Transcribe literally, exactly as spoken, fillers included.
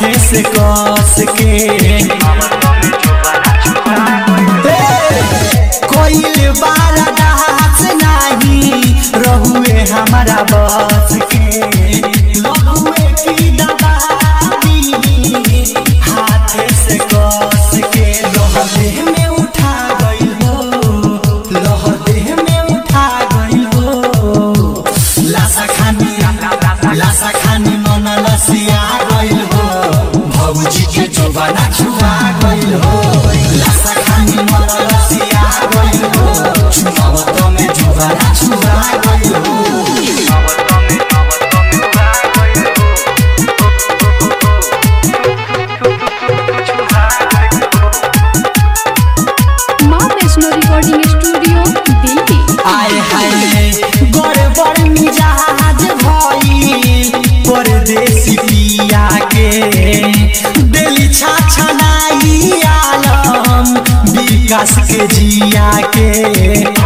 हाथे से कस के कोई बारा दास नहीं रहुए हमारा बस के लहुए की दबाई हाथे से कस के लोह देह में उठा गई हो लोह देह में उठा गई हो लाशा खानी लाशा खानी मन लसिया गई हो भौजी के जोबाना छुआ गई हो लाशा खानी मन लसिया गई हो चुनाव में जोबाना छुआ गई हो रिकॉर्डिंग स्टूडियो दिल्ली। आए हाय बड़े बड़े मिजाज भई परदेसी पिया के दिली छाछनाई आलम विकास के जिया के